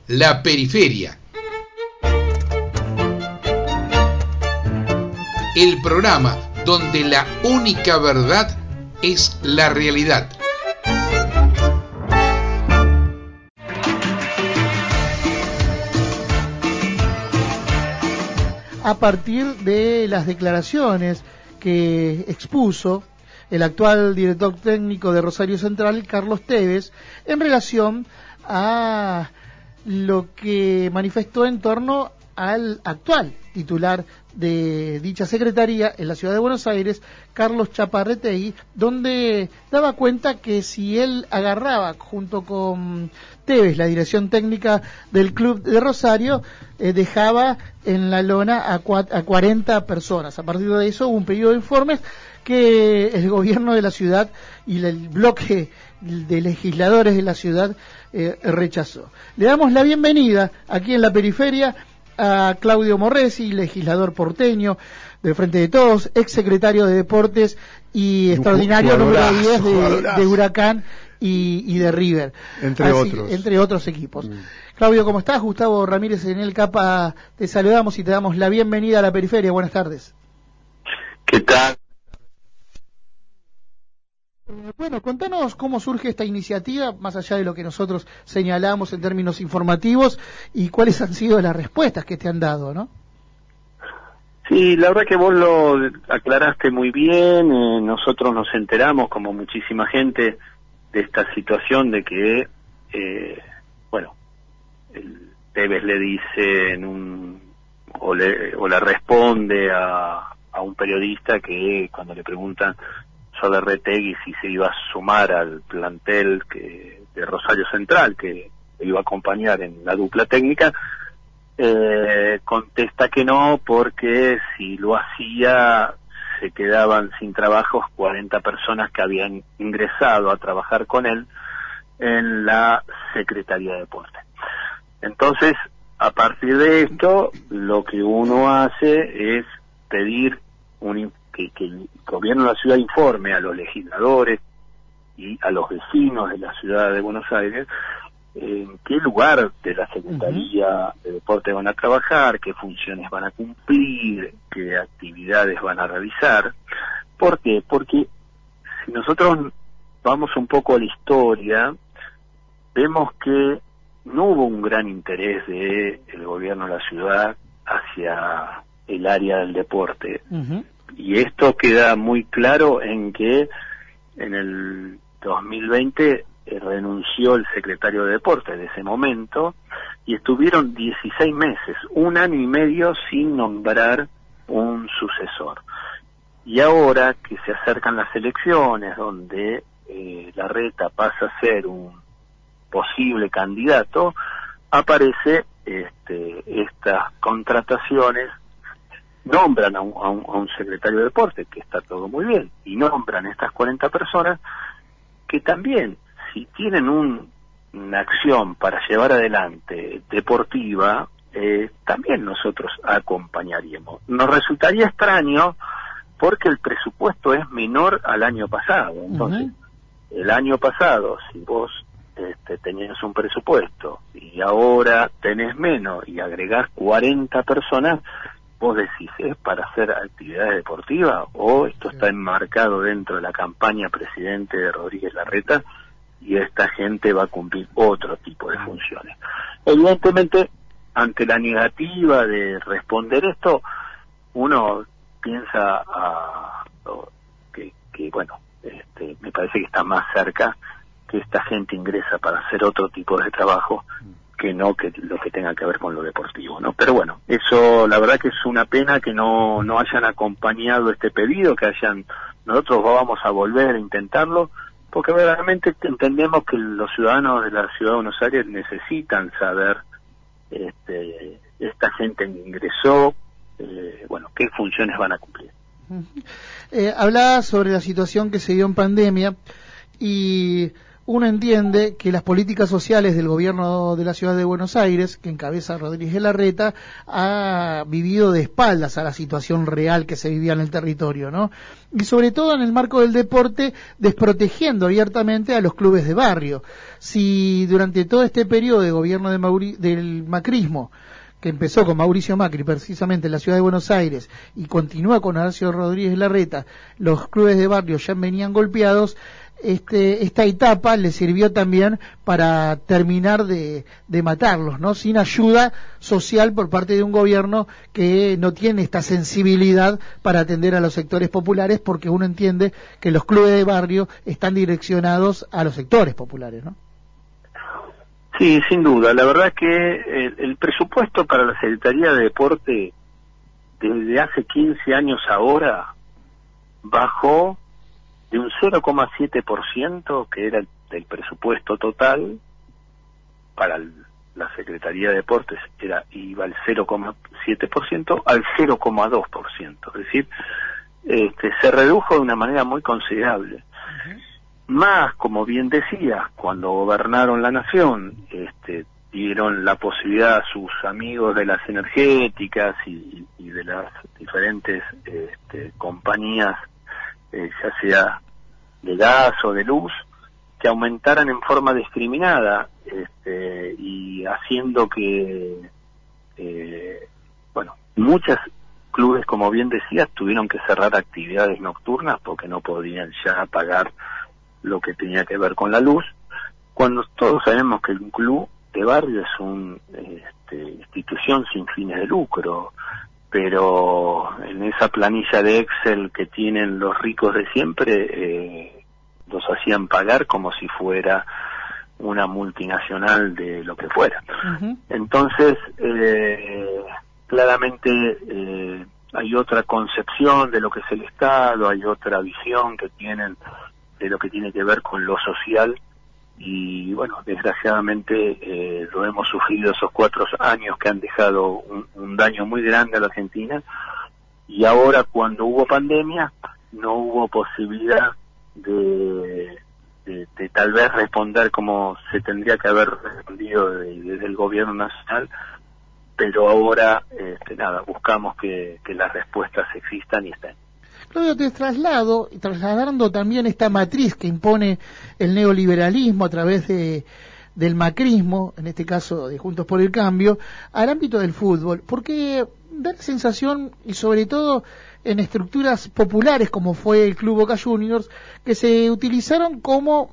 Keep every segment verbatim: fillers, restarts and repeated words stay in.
La Periferia. El programa donde la única verdad es la realidad. A partir de las declaraciones que expuso el actual director técnico de Rosario Central, Carlos Tevez, en relación a lo que manifestó en torno al actual titular de dicha secretaría en la ciudad de Buenos Aires, Carlos Chaparretegui, donde daba cuenta que si él agarraba junto con Tevez la dirección técnica del club de Rosario, eh, dejaba en la lona a, a cuarenta personas. A partir de eso hubo un pedido de informes que el gobierno de la ciudad y el bloque de legisladores de la ciudad eh, rechazó. Le damos la bienvenida aquí en la periferia a Claudio Morresi, legislador porteño de Frente de Todos, ex secretario de Deportes y extraordinario número diez de, de Huracán y, y de River, entre Así, otros entre otros equipos. Mm. Claudio, ¿cómo estás? Gustavo Ramírez en el Capa, te saludamos y te damos la bienvenida a la periferia. Buenas tardes. ¿Qué tal? Bueno, contanos cómo surge esta iniciativa, más allá de lo que nosotros señalamos en términos informativos, y cuáles han sido las respuestas que te han dado, ¿no? Sí, la verdad que vos lo aclaraste muy bien. Eh, nosotros nos enteramos, como muchísima gente, de esta situación de que, eh, bueno, el Tevez le dice en un o le, o le responde a, a un periodista que cuando le preguntan sobre Retegui si se iba a sumar al plantel que de Rosario Central, que le iba a acompañar en la dupla técnica, eh, contesta que no, porque si lo hacía se quedaban sin trabajos cuarenta personas que habían ingresado a trabajar con él en la Secretaría de Deporte. Entonces, a partir de esto, lo que uno hace es pedir un Que, que el gobierno de la ciudad informe a los legisladores y a los vecinos de la ciudad de Buenos Aires en qué lugar de la Secretaría de Deporte van a trabajar, qué funciones van a cumplir, qué actividades van a realizar. ¿Por qué? Porque si nosotros vamos un poco a la historia, vemos que no hubo un gran interés del gobierno de la ciudad hacia el área del deporte. Uh-huh. Y esto queda muy claro en que en el dos mil veinte eh, renunció el secretario de Deportes de ese momento y estuvieron dieciséis meses, un año y medio sin nombrar un sucesor. Y ahora que se acercan las elecciones, donde eh, Larreta pasa a ser un posible candidato, aparece este, estas contrataciones. Nombran a un, a, un, a un secretario de deporte, que está todo muy bien, y nombran a estas cuarenta personas que también, si tienen un, una acción para llevar adelante deportiva, eh, también nosotros acompañaríamos. Nos resultaría extraño porque el presupuesto es menor al año pasado. Entonces, uh-huh. el año pasado, si vos este, tenías un presupuesto y ahora tenés menos y agregás cuarenta personas, vos decís, ¿es para hacer actividades deportivas o esto está enmarcado dentro de la campaña presidente de Rodríguez Larreta y esta gente va a cumplir otro tipo de funciones? Evidentemente, ante la negativa de responder esto, uno piensa a, a, que, que, bueno, este, me parece que está más cerca que esta gente ingresa para hacer otro tipo de trabajo que no que lo que tenga que ver con lo deportivo, ¿no? Pero bueno, eso la verdad que es una pena que no no hayan acompañado este pedido, que hayan, nosotros vamos a volver a intentarlo, porque verdaderamente entendemos que los ciudadanos de la ciudad de Buenos Aires necesitan saber este esta gente que ingresó, eh, bueno, qué funciones van a cumplir. Uh-huh. Eh, hablaba sobre la situación que se dio en pandemia y uno entiende que las políticas sociales del gobierno de la ciudad de Buenos Aires, que encabeza Rodríguez Larreta, ha vivido de espaldas a la situación real que se vivía en el territorio, ¿no? Y sobre todo en el marco del deporte, desprotegiendo abiertamente a los clubes de barrio. Si durante todo este periodo de gobierno de Mauri- del macrismo, que empezó con Mauricio Macri precisamente en la ciudad de Buenos Aires y continúa con Horacio Rodríguez Larreta, los clubes de barrio ya venían golpeados, este, esta etapa le sirvió también para terminar de, de matarlos, ¿no? Sin ayuda social por parte de un gobierno que no tiene esta sensibilidad para atender a los sectores populares, porque uno entiende que los clubes de barrio están direccionados a los sectores populares, ¿no? Sí, sin duda. La verdad que el, el presupuesto para la Secretaría de Deporte desde hace quince años ahora bajó de un cero coma siete por ciento, que era el, el presupuesto total para el, la Secretaría de Deportes, era iba al cero coma siete por ciento al cero coma dos por ciento. Es decir, este, se redujo de una manera muy considerable. Uh-huh. Más, como bien decía, cuando gobernaron la nación, este, dieron la posibilidad a sus amigos de las energéticas y, y de las diferentes este, compañías, eh, ya sea de gas o de luz, que aumentaran en forma discriminada, este, y haciendo que, eh, bueno, muchos clubes, como bien decías, tuvieron que cerrar actividades nocturnas porque no podían ya pagar lo que tenía que ver con la luz, cuando todos sabemos que un club de barrio es una este, institución sin fines de lucro, pero en esa planilla de Excel que tienen los ricos de siempre, eh, los hacían pagar como si fuera una multinacional de lo que fuera. Uh-huh. Entonces, eh, claramente eh, hay otra concepción de lo que es el Estado, hay otra visión que tienen de lo que tiene que ver con lo social, y bueno, desgraciadamente eh, lo hemos sufrido esos cuatro años que han dejado un, un daño muy grande a la Argentina, y ahora cuando hubo pandemia no hubo posibilidad de, de, de tal vez responder como se tendría que haber respondido de, desde el gobierno nacional, pero ahora este, nada, buscamos que, que las respuestas existan y estén. Claudio, te traslado, trasladando también esta matriz que impone el neoliberalismo a través de, del macrismo, en este caso de Juntos por el Cambio, al ámbito del fútbol, porque da la sensación, y sobre todo en estructuras populares como fue el Club Boca Juniors, que se utilizaron como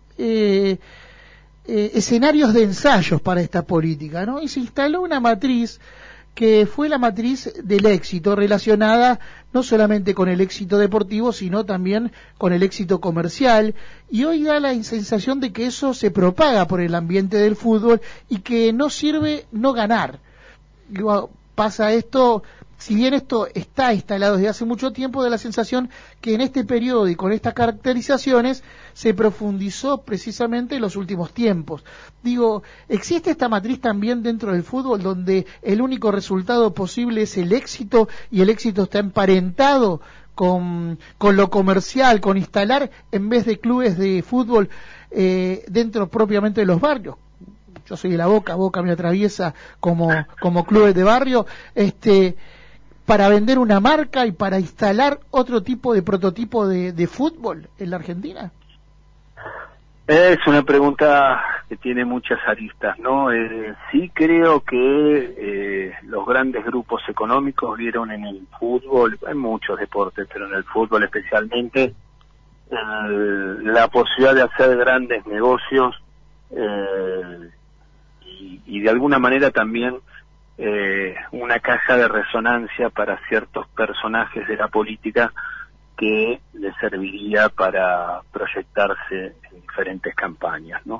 eh, eh, escenarios de ensayos para esta política, ¿no? Y se instaló una matriz que fue la matriz del éxito, relacionada no solamente con el éxito deportivo, sino también con el éxito comercial, y hoy da la sensación de que eso se propaga por el ambiente del fútbol y que no sirve no ganar. Digo, pasa esto, si bien esto está instalado desde hace mucho tiempo, da la sensación que en este periodo y con estas caracterizaciones se profundizó precisamente en los últimos tiempos. Digo, ¿existe esta matriz también dentro del fútbol donde el único resultado posible es el éxito y el éxito está emparentado con, con lo comercial, con instalar en vez de clubes de fútbol eh, dentro propiamente de los barrios? Yo soy de la Boca, Boca me atraviesa como, como clubes de barrio, este, para vender una marca y para instalar otro tipo de prototipo de, de fútbol en la Argentina. Es una pregunta que tiene muchas aristas, ¿no? Eh, sí creo que eh, los grandes grupos económicos vieron en el fútbol, en muchos deportes, pero en el fútbol especialmente, eh, la posibilidad de hacer grandes negocios eh, y, y de alguna manera también eh, una caja de resonancia para ciertos personajes de la política que le serviría para proyectarse en diferentes campañas, ¿no?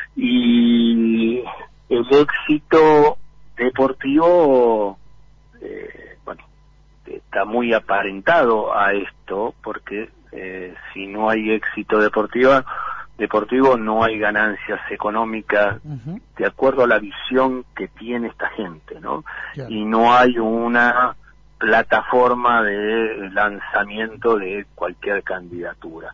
Y el éxito deportivo, eh, bueno, está muy aparentado a esto, porque eh, si no hay éxito deportivo, deportivo no hay ganancias económicas, uh-huh, de acuerdo a la visión que tiene esta gente, ¿no? Yeah. Y no hay una plataforma de lanzamiento de cualquier candidatura.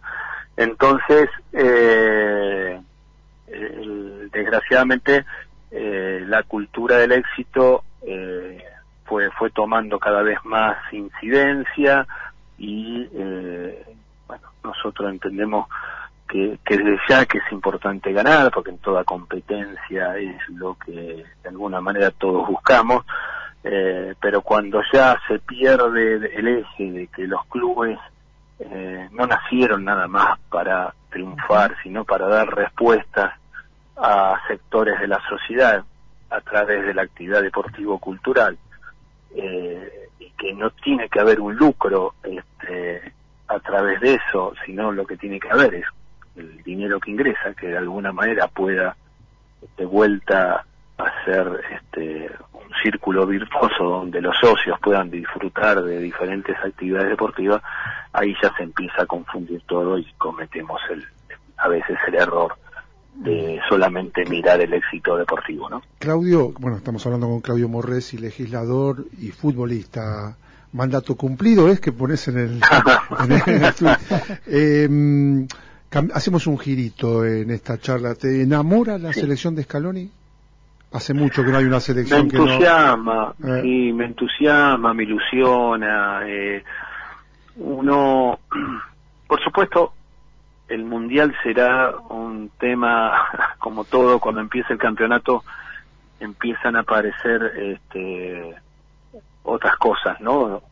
Entonces, eh, el, desgraciadamente, eh, la cultura del éxito eh, fue fue tomando cada vez más incidencia y, eh, bueno, nosotros entendemos que, que desde ya que es importante ganar, porque en toda competencia es lo que de alguna manera todos buscamos, eh, pero cuando ya se pierde el eje de que los clubes eh, no nacieron nada más para triunfar, sino para dar respuestas a sectores de la sociedad a través de la actividad deportivo-cultural, eh, y que no tiene que haber un lucro este, a través de eso, sino lo que tiene que haber es el dinero que ingresa, que de alguna manera pueda de vuelta a ser este, un círculo virtuoso donde los socios puedan disfrutar de diferentes actividades deportivas. Ahí ya se empieza a confundir todo y cometemos el a veces el error de solamente mirar el éxito deportivo, ¿no? Claudio, bueno, estamos hablando con Claudio Morresi, legislador y futbolista. Mandato cumplido es que pones en el, en el, en el eh, hacemos un girito en esta charla. ¿Te enamora la sí. selección de Scaloni? Hace mucho que no hay una selección que me entusiasma, que no... eh. sí, me entusiasma, me ilusiona. Eh, uno, por supuesto, el mundial será un tema, como todo, cuando empieza el campeonato empiezan a aparecer este, otras cosas, ¿no?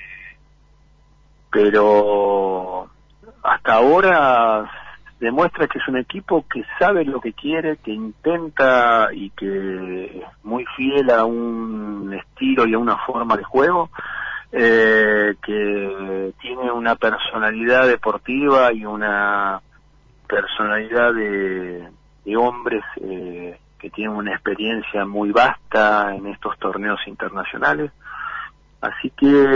Pero hasta ahora demuestra que es un equipo que sabe lo que quiere, que intenta y que es muy fiel a un estilo y a una forma de juego, eh, que tiene una personalidad deportiva y una personalidad de, de hombres eh, que tienen una experiencia muy vasta en estos torneos internacionales. Así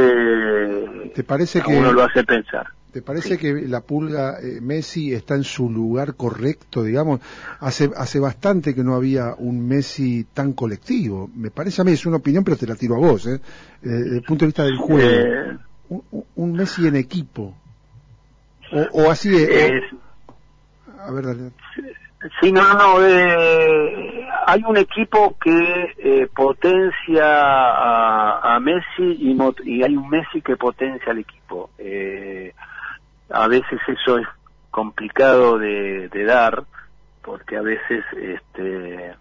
que ¿te parece a que uno lo hace pensar? ¿Te parece sí. que la pulga eh, Messi está en su lugar correcto, digamos? Hace hace bastante que no había un Messi tan colectivo. Me parece a mí, es una opinión, pero te la tiro a vos, ¿eh? eh desde el punto de vista del juego. Eh, un, un Messi en equipo. O, o así es. es o, a ver, dale. Sí, no, no, eh, hay un equipo que eh, potencia a, a Messi y, y hay un Messi que potencia al equipo. Eh, a veces eso es complicado de, de dar, porque a veces este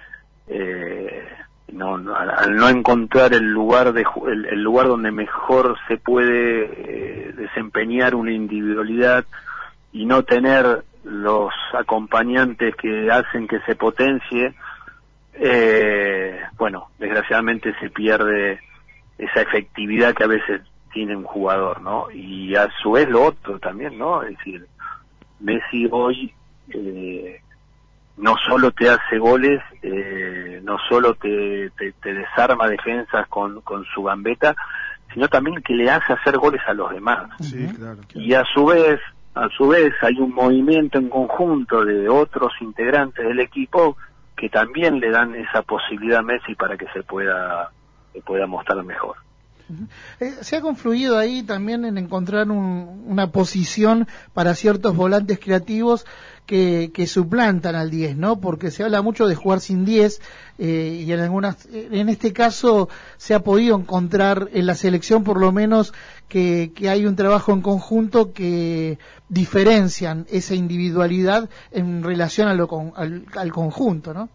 eh, no, no, al no encontrar el lugar de el, el lugar donde mejor se puede eh, desempeñar una individualidad y no tener los acompañantes que hacen que se potencie, eh, bueno, desgraciadamente se pierde esa efectividad que a veces tiene un jugador, ¿no? Y a su vez lo otro también, ¿no? Es decir, Messi hoy eh, no solo te hace goles, eh, no solo te, te, te desarma defensas con, con su gambeta, sino también que le hace hacer goles a los demás. Sí, claro, claro. Y a su vez, a su vez hay un movimiento en conjunto de otros integrantes del equipo que también le dan esa posibilidad a Messi para que se pueda, se pueda mostrar mejor. Eh, se ha confluido ahí también en encontrar un, una posición para ciertos volantes creativos que, que suplantan al diez, ¿no? Porque se habla mucho de jugar sin diez eh, y en algunas, en este caso se ha podido encontrar en la selección por lo menos que, que hay un trabajo en conjunto que diferencian esa individualidad en relación a lo con, al, al conjunto, ¿no?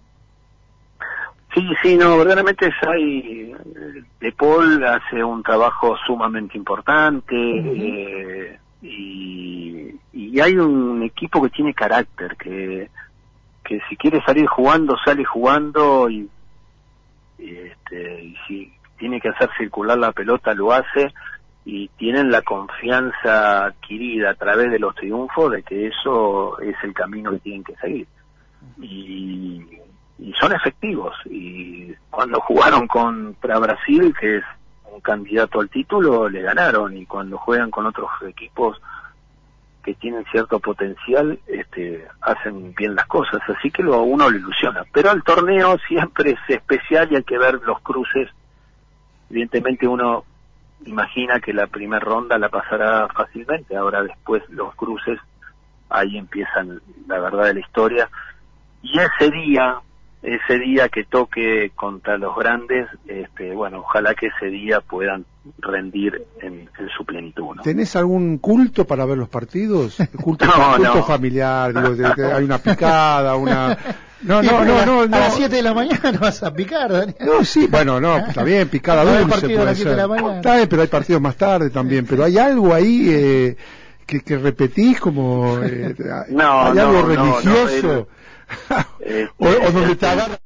Sí, sí, no, verdaderamente hay, De Paul hace un trabajo sumamente importante, uh-huh. eh, y, y hay un equipo que tiene carácter, que, que si quiere salir jugando, sale jugando, y, y, este, y si tiene que hacer circular la pelota, lo hace, y tienen la confianza adquirida a través de los triunfos de que eso es el camino que tienen que seguir. Y... y son efectivos, y cuando jugaron contra Brasil, que es un candidato al título, le ganaron, y cuando juegan con otros equipos que tienen cierto potencial, este, hacen bien las cosas, así que lo, a uno le ilusiona. Pero el torneo siempre es especial y hay que ver los cruces. Evidentemente uno imagina que la primera ronda la pasará fácilmente, ahora después los cruces ahí empieza la verdad de la historia. Y ese día, ese día que toque contra los grandes, este, bueno, ojalá que ese día puedan rendir en, en su plenitud, ¿no? ¿Tenés algún culto para ver los partidos? Culto, no, culto no. familiar, digo, de, de, hay una picada, una... No, no, no, no, no. A las siete de la mañana vas a picar, Daniel. No, sí, bueno, no, está bien, picada no, dulce partido puede a las siete ser. de la mañana. Está bien, pero hay partidos más tarde también, pero hay algo ahí eh, que, que repetís como... Eh, no, ¿hay no, algo no, religioso? No, el, este, o, o donde te agarra...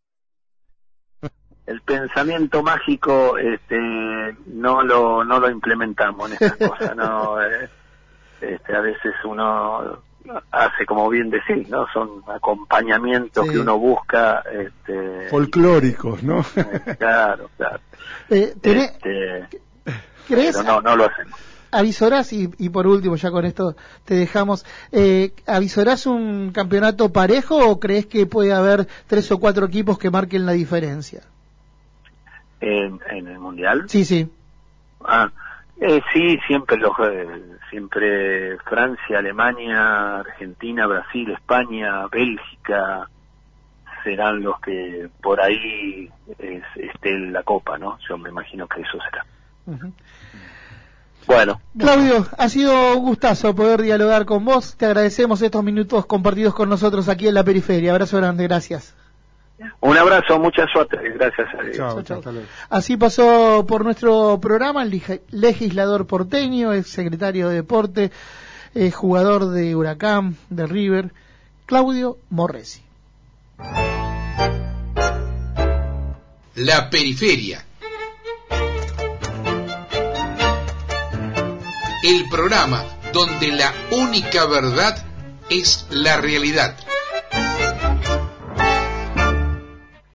El pensamiento mágico este no lo no lo implementamos en estas cosas, no eh, este a veces uno hace, como bien decís, no son acompañamientos sí. que uno busca este folclóricos, ¿no? Eh, claro, claro. Eh, tenés, este, ¿crees? Pero no no lo hacemos. ¿Avisorás, y, y por último, ya con esto te dejamos, eh, ¿avisorás un campeonato parejo o crees que puede haber tres o cuatro equipos que marquen la diferencia? En, en el mundial. Sí, sí. Ah, eh, sí, siempre los, eh, siempre Francia, Alemania, Argentina, Brasil, España, Bélgica serán los que por ahí es, esté en la copa, ¿no? Yo me imagino que eso será. Uh-huh. Bueno. Claudio, ha sido un gustazo poder dialogar con vos. Te agradecemos estos minutos compartidos con nosotros aquí en la periferia. Abrazo grande, gracias. Un abrazo, mucha suerte, gracias a Dios. Chao, chao. Así pasó por nuestro programa el legislador porteño, ex secretario de Deporte, eh, jugador de Huracán, de River, Claudio Morresi. La periferia. El programa donde la única verdad es la realidad.